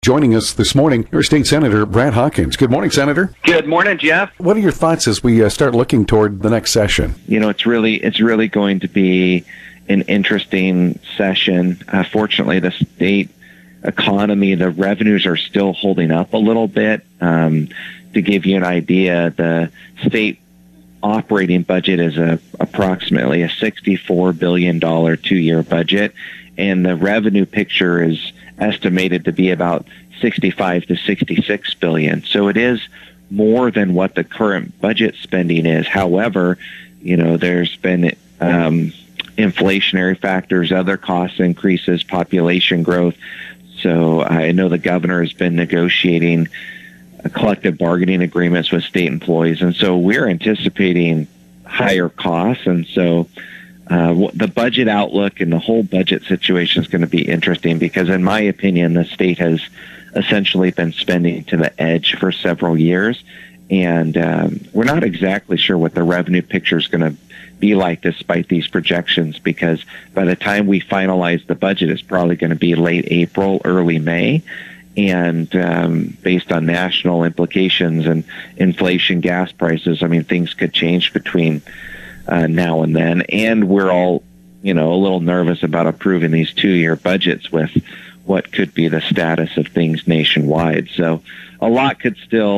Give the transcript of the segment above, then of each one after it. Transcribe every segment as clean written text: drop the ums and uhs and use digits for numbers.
Joining us this morning, your State Senator Brad Hawkins. Good morning, Senator. Good morning, Jeff. What are your thoughts as we start looking toward the next session? It's really going to be an interesting session. Fortunately, the state economy, the revenues are still holding up a little bit. To give you an idea, the state operating budget is approximately a $64 billion 2-year budget, and the revenue picture is estimated to be about 65 to 66 billion. So it is more than what the current budget spending is. However, there's been inflationary factors, other cost increases, population growth. So I know the governor has been negotiating collective bargaining agreements with state employees, and so we're anticipating higher costs. And so the budget outlook and the whole budget situation is going to be interesting because, in my opinion, the state has essentially been spending to the edge for several years, and we're not exactly sure what the revenue picture is going to be like despite these projections, because by the time we finalize the budget, it's probably going to be late April, early May. And based on national implications and inflation, gas prices, things could change between now and then. And we're all, a little nervous about approving these 2-year budgets with what could be the status of things nationwide. So a lot is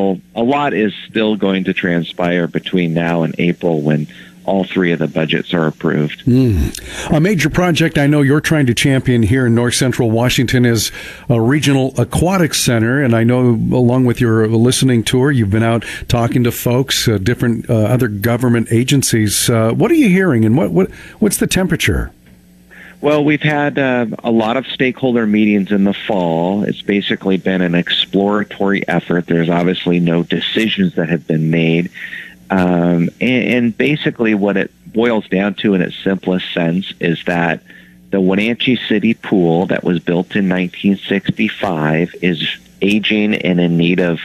still going to transpire between now and April when all 3 of the budgets are approved. A major project I know you're trying to champion here in North Central Washington is a regional aquatic center, and I know along with your listening tour, you've been out talking to folks, different other government agencies. What are you hearing, and what's the temperature? Well, we've had a lot of stakeholder meetings in the fall. It's basically been an exploratory effort. There's obviously no decisions that have been made. And basically what it boils down to in its simplest sense is that the Wenatchee City Pool that was built in 1965 is aging and in need of,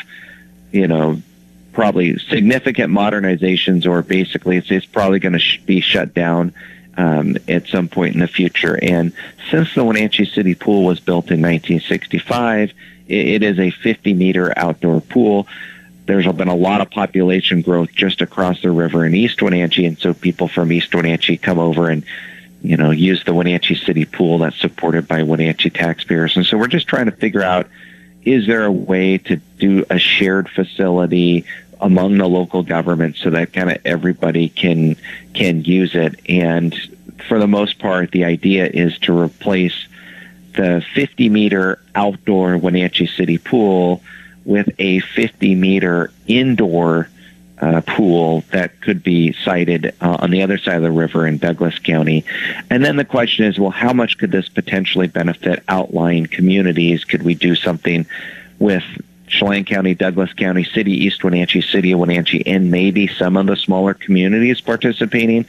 probably significant modernizations, or basically it's probably going to be shut down at some point in the future. And since the Wenatchee City Pool was built in 1965, it is a 50-meter outdoor pool. There's been a lot of population growth just across the river in East Wenatchee, and so people from East Wenatchee come over and, use the Wenatchee City Pool that's supported by Wenatchee taxpayers. And so we're just trying to figure out, is there a way to do a shared facility among the local government so that kind of everybody can use it? And for the most part, the idea is to replace the 50-meter outdoor Wenatchee City Pool with a 50-meter indoor pool that could be sited on the other side of the river in Douglas County. And then the question is, well, how much could this potentially benefit outlying communities? Could we do something with Chelan County, Douglas County, City, East Wenatchee, City of Wenatchee, and maybe some of the smaller communities participating?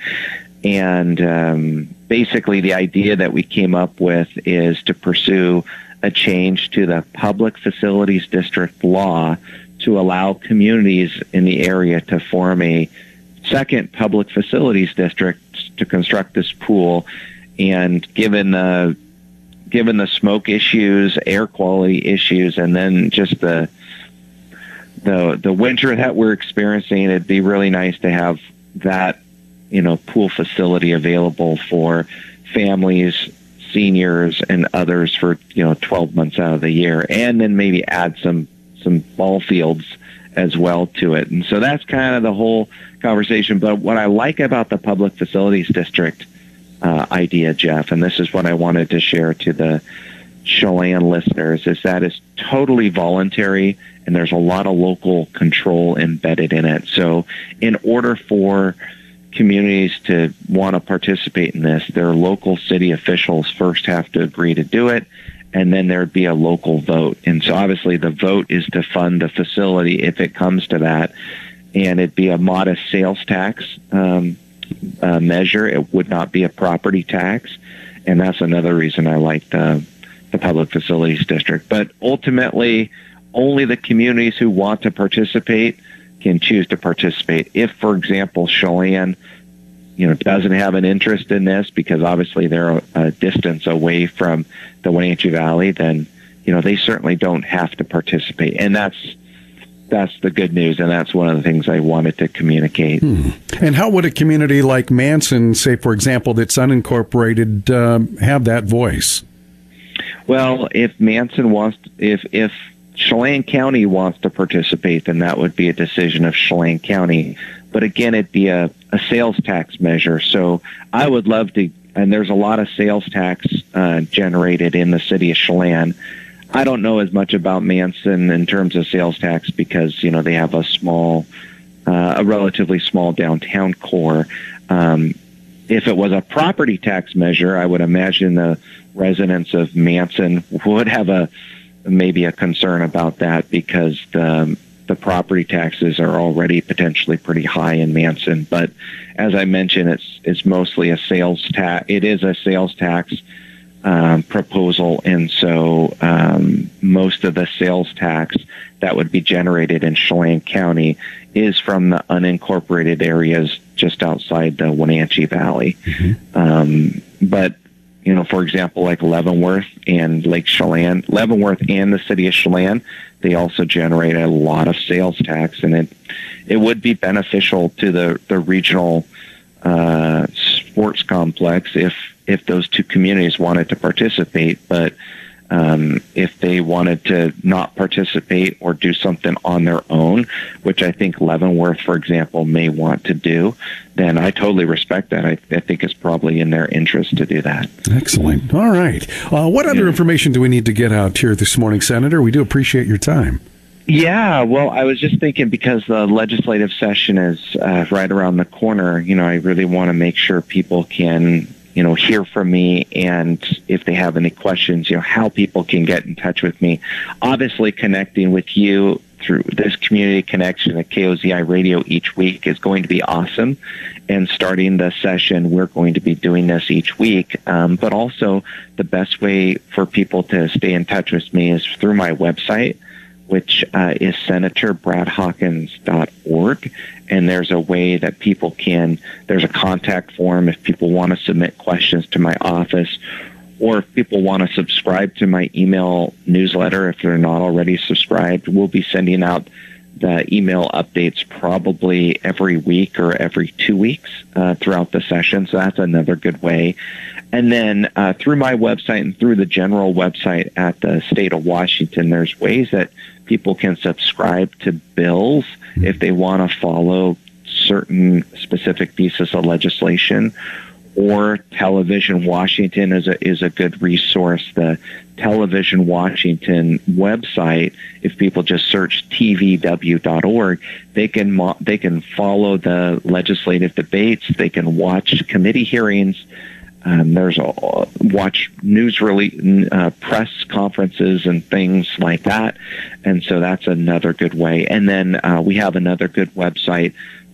And basically the idea that we came up with is to pursue a change to the Public Facilities District law to allow communities in the area to form a second Public Facilities District to construct this pool. And given the smoke issues, air quality issues, and then just the winter that we're experiencing, it'd be really nice to have that pool facility available for families, seniors, and others for 12 months out of the year, and then maybe add some ball fields as well to it. And so that's kind of the whole conversation. But what I like about the Public Facilities District idea, Jeff, and this is what I wanted to share to the Chelan listeners, is that it's totally voluntary and there's a lot of local control embedded in it. So in order for communities to want to participate in this, their local city officials first have to agree to do it, and then there'd be a local vote. And so obviously the vote is to fund the facility if it comes to that, and it'd be a modest sales tax measure. It would not be a property tax, and that's another reason I like the Public Facilities District. But ultimately, only the communities who want to participate can choose to participate. If, for example, Chelan, doesn't have an interest in this because obviously they're a distance away from the Wenatchee Valley, then, they certainly don't have to participate. And that's the good news, and that's one of the things I wanted to communicate. And how would a community like Manson, say, for example, that's unincorporated, have that voice? Well, if if Chelan County wants to participate, then that would be a decision of Chelan County. But again, it'd be a sales tax measure. So I would love to, and there's a lot of sales tax generated in the city of Chelan. I don't know as much about Manson in terms of sales tax because, they have a relatively small downtown core. If it was a property tax measure, I would imagine the residents of Manson would have maybe a concern about that because the property taxes are already potentially pretty high in Manson. But as I mentioned, it's mostly a sales tax. It is a sales tax proposal, and so most of the sales tax that would be generated in Chelan County is from the unincorporated areas just outside the Wenatchee Valley. But for example, like Leavenworth and Lake Chelan, Leavenworth and the city of Chelan, they also generate a lot of sales tax, and it would be beneficial to the regional sports complex if those two communities wanted to participate. But if they wanted to not participate or do something on their own, which I think Leavenworth, for example, may want to do, then I totally respect that. I think it's probably in their interest to do that. Excellent. All right. What other information do we need to get out here this morning, Senator? We do appreciate your time. Yeah, well, I was just thinking because the legislative session is right around the corner, I really want to make sure people can hear from me, and if they have any questions, how people can get in touch with me. Obviously, connecting with you through this community connection at KOZI Radio each week is going to be awesome. And starting the session, we're going to be doing this each week. But also, the best way for people to stay in touch with me is through my website, which is senatorbradhawkins.org. And there's a way that there's a contact form if people want to submit questions to my office, or if people want to subscribe to my email newsletter, if they're not already subscribed. We'll be sending out the email updates probably every week or every 2 weeks throughout the session. So that's another good way. And then through my website and through the general website at the state of Washington, there's ways that people can subscribe to bills if they want to follow certain specific pieces of legislation. Or Television Washington is a good resource. The Television Washington website, if people just search tvw.org, they can follow the legislative debates. They can watch committee hearings. Watch news press conferences and things like that. And so that's another good way. And then we have another good website,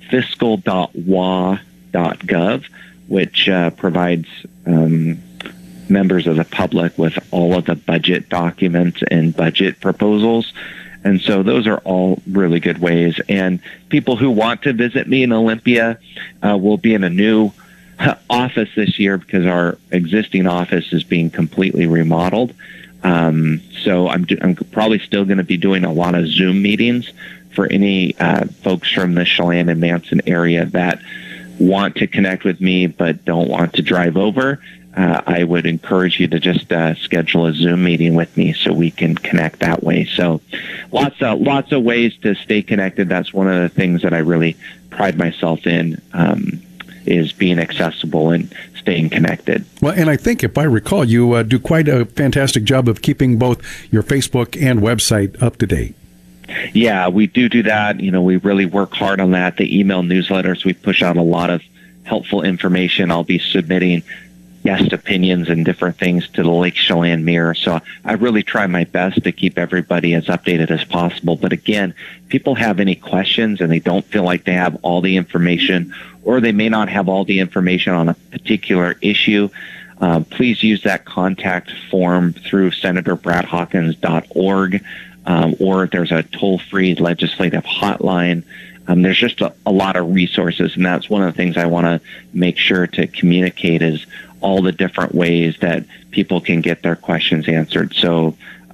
fiscal.wa.gov, which provides members of the public with all of the budget documents and budget proposals. And so those are all really good ways. And people who want to visit me in Olympia will be in a new office this year because our existing office is being completely remodeled. So I'm probably still going to be doing a lot of Zoom meetings for any folks from the Chelan and Manson area that want to connect with me but don't want to drive over. I would encourage you to just schedule a Zoom meeting with me so we can connect that way. So lots of ways to stay connected. That's one of the things that I really pride myself in, is being accessible and staying connected. Well, and I think if I recall, you do quite a fantastic job of keeping both your Facebook and website up to date. Yeah, we do that. We really work hard on that. The email newsletters, we push out a lot of helpful information. I'll be submitting guest opinions and different things to the Lake Chelan Mirror. So I really try my best to keep everybody as updated as possible. But again, people have any questions and they don't feel like they have all the information, or they may not have all the information on a particular issue, please use that contact form through senatorbradhawkins.org, or there's a toll-free legislative hotline. There's just a lot of resources, and that's one of the things I want to make sure to communicate is all the different ways that people can get their questions answered. So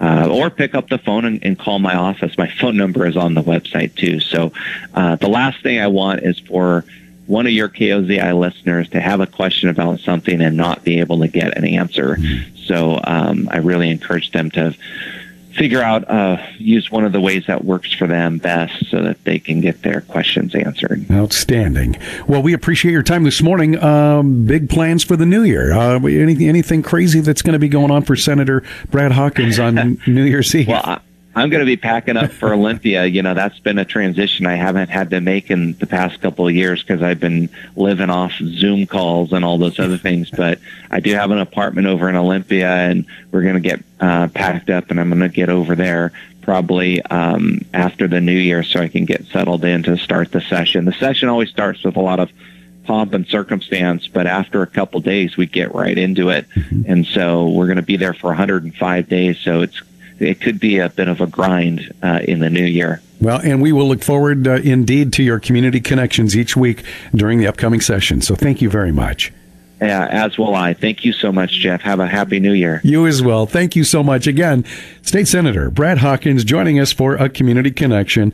or pick up the phone and call my office. My phone number is on the website too. So the last thing I want is for one of your KOZI listeners to have a question about something and not be able to get an answer. So I really encourage them to figure out, use one of the ways that works for them best so that they can get their questions answered. Outstanding. Well, we appreciate your time this morning. Big plans for the new year. Anything crazy that's going to be going on for Senator Brad Hawkins on New Year's Eve? Well, I'm going to be packing up for Olympia. That's been a transition I haven't had to make in the past couple of years because I've been living off Zoom calls and all those other things. But I do have an apartment over in Olympia, and we're going to get packed up, and I'm going to get over there probably after the new year so I can get settled in to start the session. The session always starts with a lot of pomp and circumstance, but after a couple of days, we get right into it. And so we're going to be there for 105 days. So it could be a bit of a grind in the new year. Well, and we will look forward indeed to your community connections each week during the upcoming session. So thank you very much. Yeah, as will I. Thank you so much, Jeff. Have a happy new year. You as well. Thank you so much. Again, State Senator Brad Hawkins joining us for a community connection.